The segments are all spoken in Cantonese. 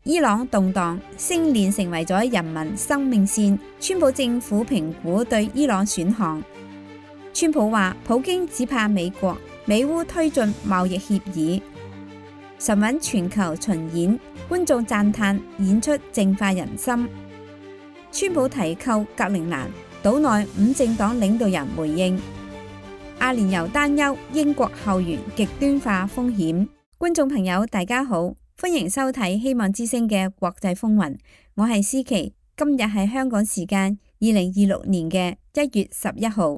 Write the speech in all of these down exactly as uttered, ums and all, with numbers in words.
伊朗動盪，星鏈成為咗人民生命線。川普政府評估對伊朗選項。川普話：普京只怕美國，美烏推進貿易協議。神韻全球巡演，觀眾讚嘆演出淨化人心。川普提寇格陵蘭，島內五政黨領導人回應。阿聯酋擔憂英國後援極端化風險。觀眾朋友大家好，歡迎收睇希望之聲嘅國際風雲，我係思琪，今日係香港時間二零二六年嘅一月十一號。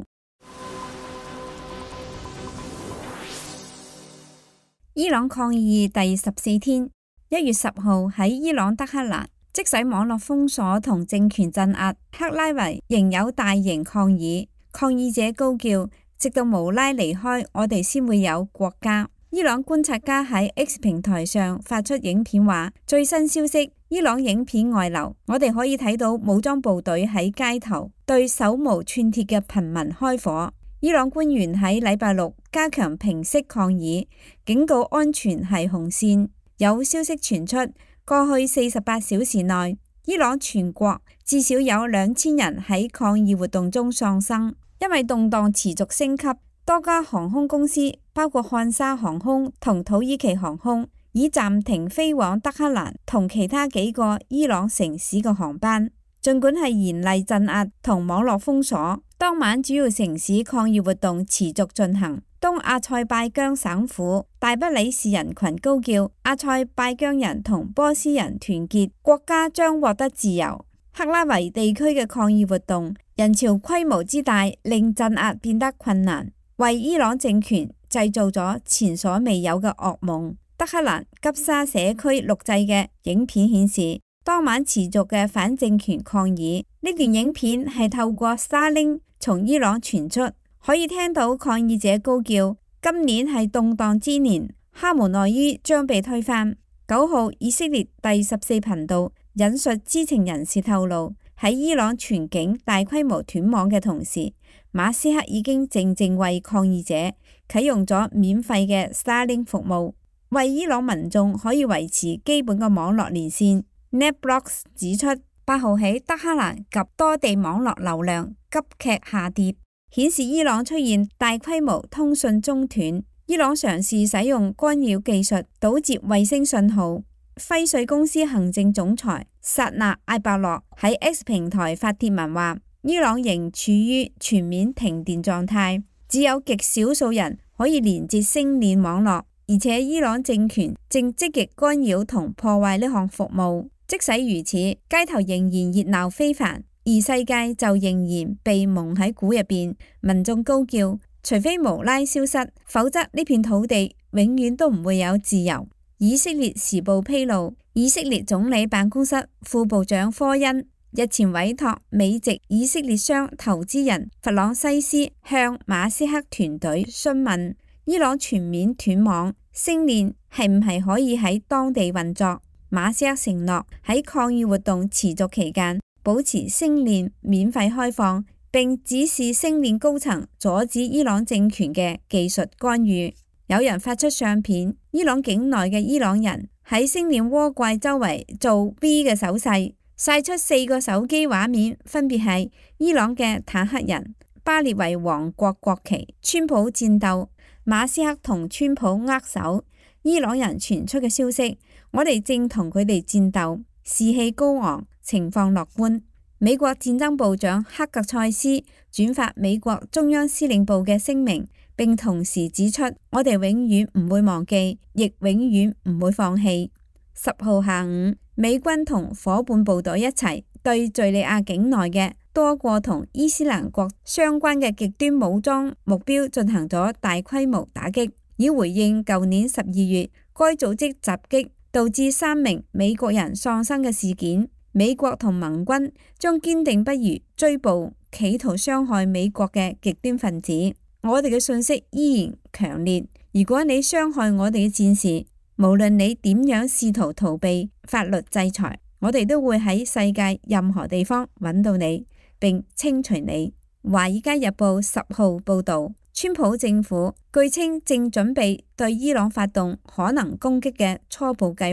伊朗抗議第十四天，一月十號喺伊朗德黑蘭，即使網絡封鎖同政權鎮壓，克拉維仍有大型抗議。抗議者高叫：直到無拉離開，我哋先會有國家。伊朗觀察家喺 X 平台上發出影片話：最新消息，伊朗影片外流，我哋可以睇到武裝部隊喺街頭對手無寸鐵嘅平民開火。伊朗官員喺禮拜六加強平息抗議，警告安全係紅線。有消息傳出，過去四十八小時內，伊朗全國至少有兩千人喺抗議活動中喪生。因為動盪持續升級，多家航空公司，包括漢莎航空同土耳其航空，已暫停飛往德黑蘭同其他幾個伊朗城市嘅航班。儘管係嚴厲鎮壓同網絡封鎖，當晚主要城市抗議活動持續進行。東阿塞拜疆省府大不里士人群高叫：阿塞拜疆人同波斯人團結，國家將獲得自由。克拉維地區嘅抗議活動人潮規模之大，令鎮壓變得困難，為伊朗政權製造咗前所未有嘅噩夢。德黑蘭吉沙社區錄製嘅影片顯示，當晚持續嘅反政權抗議。呢段影片係透過 Starlink 從伊朗傳出，可以聽到抗議者高叫：今年係動盪之年，哈梅內伊將被推翻。九號以色列第十四頻道引述知情人士透露，喺伊朗全境大規模斷網嘅同時，馬斯克已經靜靜為抗議者啟用咗免費嘅 Starlink 服務，為伊朗民眾可以維持基本嘅網絡連線。NetBlocks 指出，八號起德黑蘭及多地網絡流量急劇下跌，顯示伊朗出現大規模通訊中斷。伊朗嘗試使用干擾技術堵截衛星信號。輝瑞公司行政總裁薩納艾伯洛喺 X 平台發帖文話：伊朗仍處於全面停電狀態，只有極少數人可以連接星鏈網絡，而且伊朗政權正積極干擾同破壞呢項服務。即使如此，街頭仍然熱鬧非凡，而世界就仍然被蒙喺鼓入邊。民眾高叫：除非無拉消失，否則呢片土地永遠都唔會有自由。以色列時報披露，以色列總理辦公室副部長科恩日前委託美籍以色列商投資人弗朗西斯向馬斯克團隊詢問，伊朗全面斷網，星鏈係唔係可以喺當地運作。馬斯克承諾喺抗議活動持續期間保持星鏈免費開放，並指示星鏈高層阻止伊朗政權嘅技術干預。有人發出相片，伊朗境內嘅伊朗人喺星鏈鍋蓋周圍做 V 嘅手勢，晒出四個手機畫面，分別係伊朗嘅坦克人、巴列維王國國旗、川普戰鬥、馬斯克同川普握手。伊朗人傳出嘅消息：我哋正同佢哋戰鬥，士氣高昂，情況樂觀。美國戰爭部長克格塞斯轉發美國中央司令部嘅聲明，並同時指出，我哋永遠唔會忘記，亦永遠唔會放棄。十號下午，美軍同夥伴部隊一齊對敘利亞境內嘅多個同伊斯蘭國相關嘅極端武裝目標進行咗大規模打擊，以回應舊年十二月該組織襲擊導致三名美國人喪生嘅事件。美國同盟軍將堅定不移追捕企圖傷害美國嘅極端分子。我哋嘅信息依然強烈，如果你傷害我哋嘅戰士，無論你點樣試圖逃避法律制裁，我哋都會喺世界任何地方揾到你，並清除你。華爾街日報十號報道，川普政府據稱正準備對伊朗發動可能攻擊嘅初步計劃。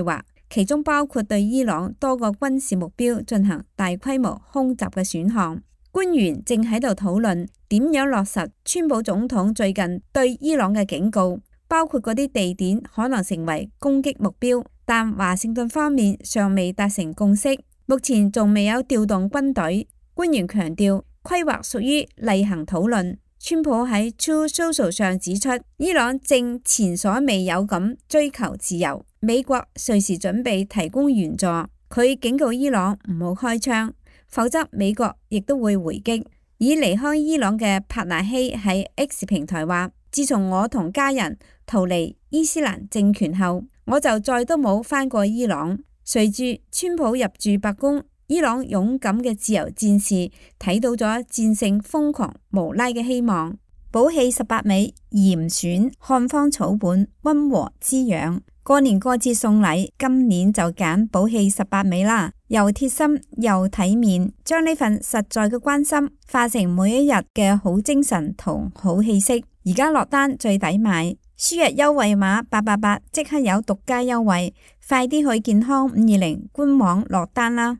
其中包括對伊朗多個軍事目標進行大規模空襲嘅選項。官員正喺度討論點樣落實川普總統最近對伊朗嘅警告，包括嗰啲地點可能成為攻擊目標，但華盛頓方面尚未達成共識，目前仲未有調動軍隊。官員強調規劃屬於例行討論。川普喺 Truth Social 上指出，伊朗正前所未有咁追求自由，美國隨時準備提供援助。佢警告伊朗唔好開槍，否則美國亦都會回擊。已離開伊朗嘅帕納希喺 X 平台話，自從我同家人逃離伊斯蘭政權後，我就再都冇返過伊朗。隨住川普入駐白宮，伊朗勇敢嘅自由戰士睇到咗戰勝瘋狂無拉嘅希望。寶氣十八味嚴選漢方草本，溫和滋養。過年過節送禮，今年就揀寶氣十八味啦，又貼心又體面，將呢份實在嘅關心化成每一日嘅好精神同好氣息。而家落單最抵買，輸入優惠碼八八八即刻有獨家優惠，快啲去健康五二零官網落單啦！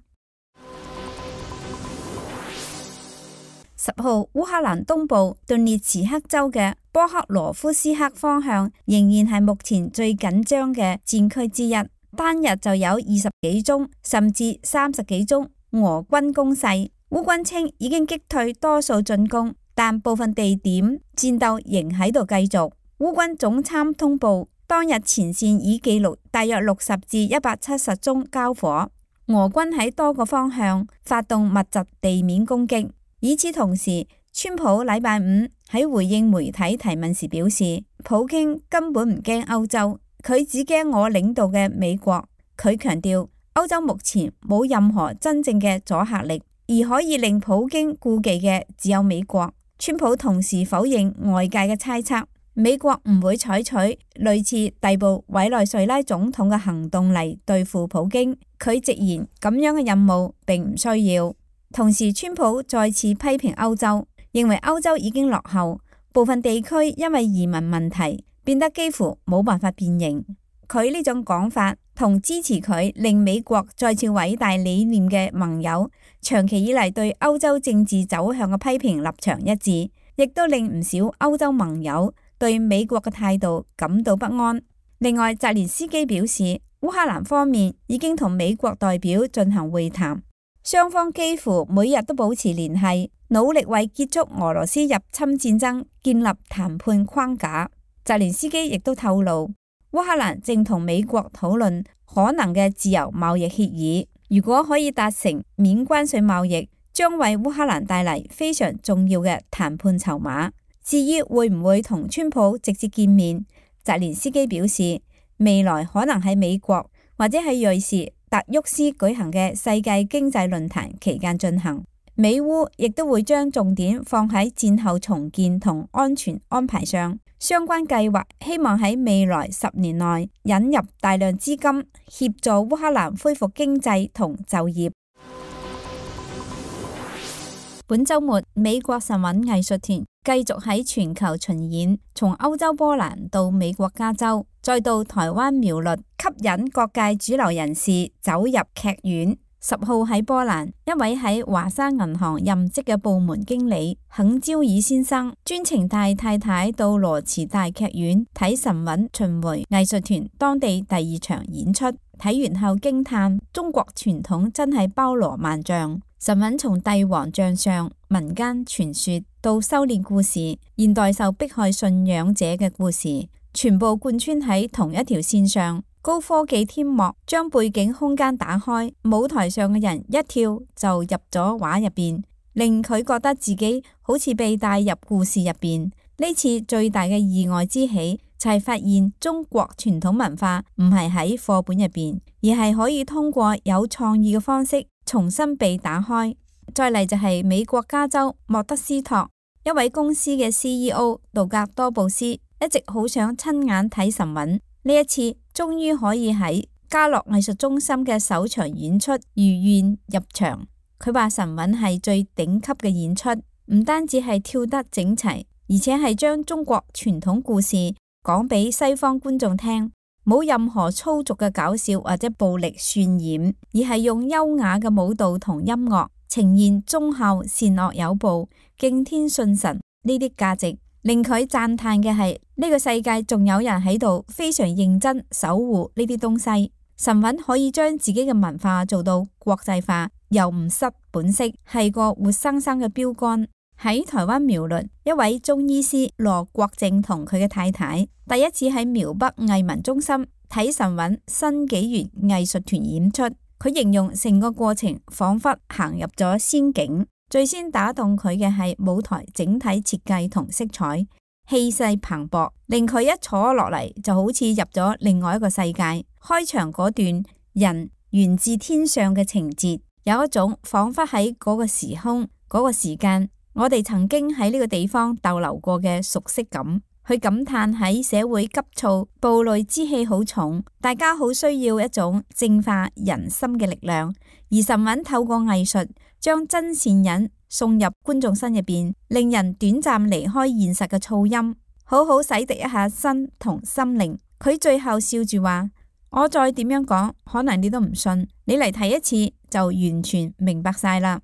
十號，烏克蘭東部頓涅茨克州嘅波克羅夫斯克方向仍然係目前最緊張嘅戰區之一，單日就有二十幾宗甚至三十幾宗俄軍攻勢。烏軍稱已經擊退多數進攻，但部分地點戰鬥仍喺度繼續。烏軍總參通報，當日前線已記錄大約六十至一百七十宗交火。俄軍喺多個方向發動密集地面攻擊。與此同時，川普禮拜五喺回應媒體提問時表示，普京根本唔驚歐洲，佢只驚我領導嘅美國。佢強調，歐洲目前冇任何真正嘅阻嚇力，而可以令普京顧忌嘅只有美國。川普同時否認外界嘅猜測，美國唔會採取類似逮捕委內瑞拉總統嘅行動嚟對付普京。佢直言咁樣嘅任務並唔需要。同時，川普再次批評歐洲，認為歐洲已經落後，部分地區因為移民問題變得幾乎冇辦法變形。佢呢種講法同支持佢令美國再次偉大理念嘅盟友長期以嚟對歐洲政治走向嘅批評立場一致，亦都令唔少歐洲盟友對美國嘅態度感到不安。另外，澤連斯基表示，烏克蘭方面已經同美國代表進行會談。雙方幾乎每日都保持聯繫，努力為結束俄羅斯入侵戰爭建立談判框架。澤連斯基亦都透露，烏克蘭正同美國討論可能嘅自由貿易協議，如果可以達成免關稅貿易，將為烏克蘭帶嚟非常重要嘅談判籌碼。至於會唔會同川普直接見面，澤連斯基表示，未來可能喺美國或者喺瑞士達沃斯舉行嘅世界經濟論壇期間進行。美烏亦都會將重點放喺戰後重建同安全安排上，相關計劃希望喺未來十年內引入大量資金，協助烏克蘭恢復經濟同就業。本週末，美國神韻藝術團繼續喺全球巡演，從歐洲波蘭到美國加州，再到台灣苗栗，吸引各界主流人士走入劇院。十號喺波蘭，一位喺華沙銀行任職嘅部門經理肯招爾先生，專程帶太太到羅茨大劇院睇神韻巡迴藝術團當地第二場演出。睇完後驚嘆，中國傳統真係包羅萬象。神韻從帝王將相、民間傳說到修煉故事、現代受迫害信仰者嘅故事，全部貫穿喺同一條線上。高科技天幕將背景空間打開，舞台上嘅人一跳就入咗畫入邊，令佢覺得自己好似被帶入故事入邊。呢次最大嘅意外之喜就係發現中國傳統文化唔係喺課本入邊，而係可以通過有創意嘅方式重新被打開。再嚟就係美國加州莫德斯托一位公司嘅 C E O 杜格多布斯，一直好想親眼睇神韻，呢一次終於可以喺嘉樂藝術中心嘅首場演出如願入場。佢話神韻係最頂級嘅演出，唔單止係跳得整齊，而且係將中國傳統故事講俾西方觀眾聽。 冇任何粗俗嘅搞笑或者暴力渲染，而係用優雅嘅舞蹈同音樂呈現忠孝善惡有報、敬天信神呢啲價值。令佢讚嘆嘅係呢個世界仲有人喺度非常認真守護呢啲東西。神韻可以將自己嘅文化做到國際化，又唔失本色，係個活生生嘅標杆。喺台灣苗栗，一位中醫師羅國正同佢嘅太太第一次喺苗北藝文中心睇神韻新紀元藝術團演出，佢形容成個過程仿佛行入咗仙境。最先打動佢嘅係舞台整體設計同色彩，氣勢磅礴，令佢一坐落嚟就好似入咗另外一個世界。開場嗰段人源自天上嘅情節，有一種仿佛喺嗰個時空、嗰個時間，我哋曾經喺呢個地方逗留過嘅熟悉感。去感嘆喺社會急躁、暴戾之氣好重，大家好需要一種淨化人心嘅力量。而神韻透過藝術將真善忍送入觀眾心入邊，令人短暫離開現實嘅噪音，好好洗滌一下身同心靈。佢最後笑住話：我再點樣講，可能你都唔信，你嚟睇一次就完全明白晒啦。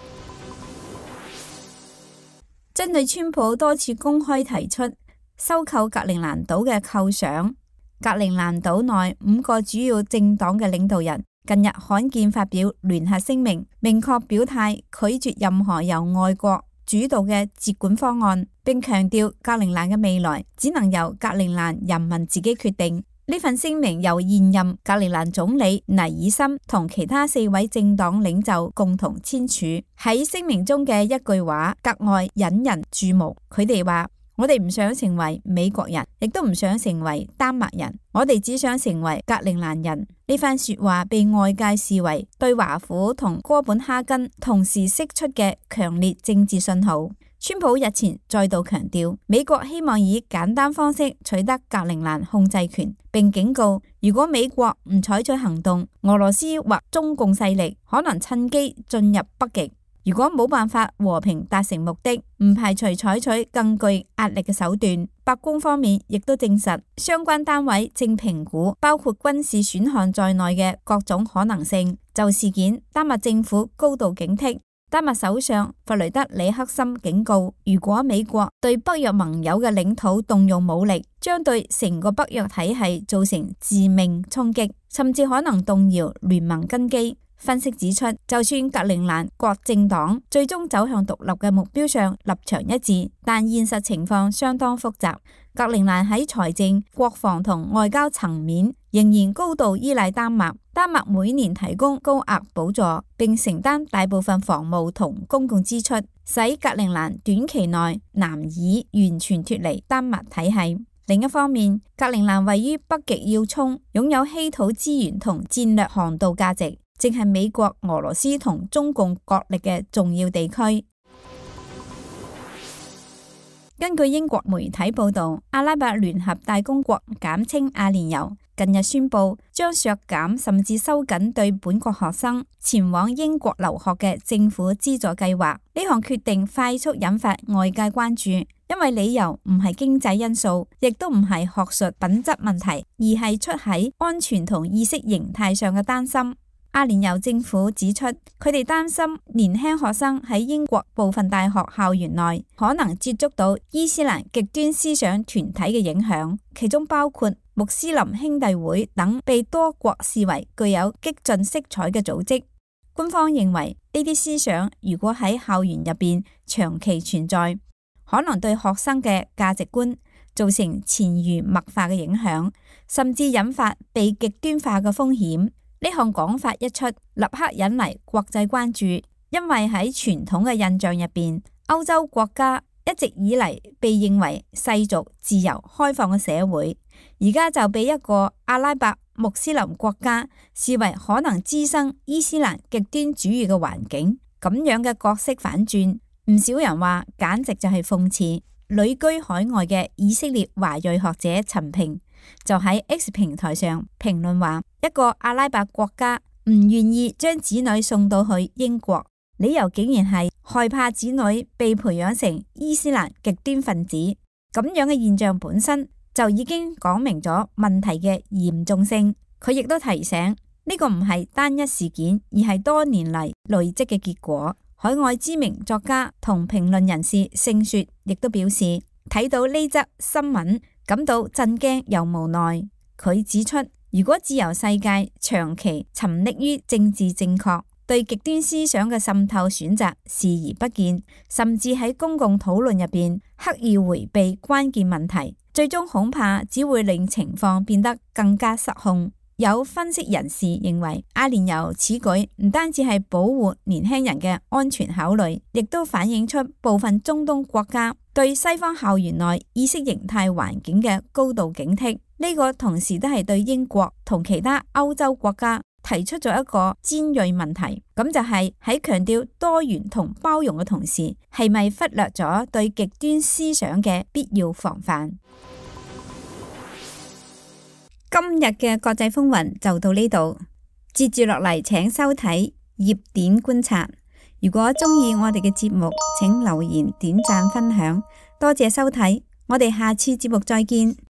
針對川普多次公開提出收購格陵蘭島嘅構想，格陵蘭島內五個主要政黨嘅領導人近日罕見發表聯合聲明，明確表態拒絕任何由外國主導嘅接管方案，並強調格陵蘭嘅未來只能由格陵蘭人民自己決定。呢份聲明由現任格陵蘭總理尼爾森同其他四位政黨領袖共同簽署。喺聲明中嘅一句話格外引人注目，佢哋話：我哋唔想成為美國人，亦都唔想成為丹麥人，我哋只想成為格陵蘭人。呢番說話被外界視為對華府同哥本哈根同時釋出嘅強烈政治信號。川普日前再度強調，美國希望以簡單方式取得格陵蘭控制權，並警告，如果美國唔採取行動，俄羅斯或中共勢力可能趁機進入北極。如果冇辦法和平達成目的，唔排除採取更具壓力嘅手段。白宮方面亦都證實，相關單位正評估包括軍事選項在內嘅各種可能性。就事件，丹麥政府高度警惕。丹麥首相弗雷德里克森警告，如果美國對北約盟友嘅領土動用武力，將對成個北約體系造成致命衝擊，甚至可能動搖聯盟根基。分析指出，就算格陵蘭各政黨最終走向獨立嘅目標上立場一致，但現實情況相當複雜。格陵蘭喺財政、國防同外交層面仍然高度依賴丹麥。丹麥每年提供高額補助，並承擔大部分防務同公共支出，使格陵蘭短期內難以完全脫離丹麥體系。另一方面，格陵蘭位於北極要衝，擁有稀土資源同戰略航道價值，正係美國、俄羅斯同中共角力嘅重要地區。根據英國媒體報道，阿拉伯聯合大公國簡稱阿聯酋近日宣布將削減甚至收緊對本國學生前往英國留學嘅政府資助計劃。呢項決定快速引發外界關注，因為理由唔係經濟因素，亦都唔係學術品質問題，而係出喺安全同意識形態上嘅擔心。阿聯酋政府指出，佢哋擔心年輕學生喺英國部分大學校園內可能接觸到伊斯蘭極端思想團體嘅影響，其中包括穆斯林兄弟會等被多國視為具有激進色彩嘅組織。官方認為呢啲思想如果喺校園入邊長期存在，可能對學生嘅價值觀造成潛移默化嘅影響，甚至引發被極端化嘅風險。呢項講法一出，立刻引嚟國際關注，因為喺傳統嘅印象入邊，歐洲國家一直以嚟被認為世俗、自由、開放嘅社會，而家就被一個阿拉伯穆斯林國家視為可能滋生伊斯蘭極端主義嘅環境。咁樣嘅角色反轉，唔少人話簡直就係諷刺。旅居海外嘅以色列華裔學者陳平就喺 X 平台上評論話，一個阿拉伯國家唔願意將子女送到去英國，理由竟然係害怕子女被培養成伊斯蘭極端分子。咁樣嘅現象本身就已經講明咗問題嘅嚴重性。佢亦都提醒呢個唔係單一事件，而係多年嚟累積嘅結果。海外知名作家同評論人士盛雪亦都表示，睇到呢則新聞感到震驚又無奈。佢指出，如果自由世界長期沉溺於政治正確，對極端思想嘅滲透選擇視而不見，甚至喺公共討論入邊刻意迴避關鍵問題，最終恐怕只會令情況變得更加失控。有分析人士認為，阿聯酋此舉唔單止係保護年輕人嘅安全考慮，亦都反映出部分中東國家對西方校園內意識形態環境嘅高度警惕。呢個同時都係對英國同其他歐洲國家提出咗一個尖銳問題，咁就係喺強調多元同包容嘅同時，係咪忽略咗對極端思想嘅必要防範？今日嘅國際風雲就到呢度，接住落嚟請收睇熱點觀察。如果中意我哋嘅節目，請留言、點讚、分享，多謝收睇，我哋下次節目再見。